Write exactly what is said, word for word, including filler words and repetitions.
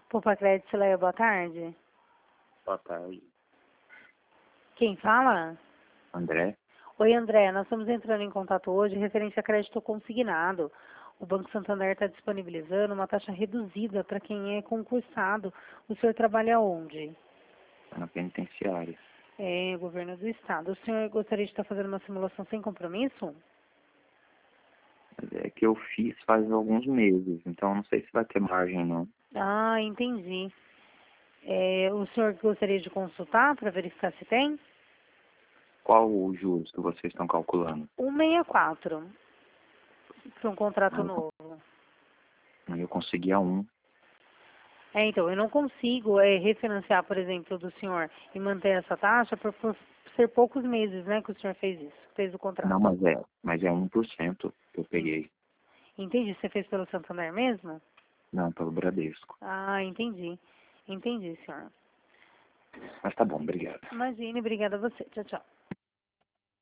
Poupa Crédito, Leia, boa tarde. Boa tarde. Quem fala? André? Oi, André, nós estamos entrando em contato hoje referente a crédito consignado. O Banco Santander está disponibilizando uma taxa reduzida para quem é concursado. O senhor trabalha onde? Na penitenciária. É, governo do estado. O senhor gostaria de estar fazendo uma simulação sem compromisso? Mas é que eu fiz faz alguns meses, então não sei se vai ter margem não. Ah, entendi. É, o senhor gostaria de consultar para verificar se tem? Qual os juros que vocês estão calculando? cento e sessenta e quatro para um contrato Ah, eu, novo. eu consegui a um. É, então, eu não consigo é, refinanciar, por exemplo, do senhor e manter essa taxa por, por ser poucos meses, né, que o senhor fez isso, fez o Não, contrato. mas é, mas é um por cento que eu Hum. peguei. Entendi, você fez pelo Santander mesmo? Não, pelo Bradesco. Ah, entendi. Entendi, senhor. Mas tá bom, obrigado. Imagine, obrigada a você. Tchau, tchau.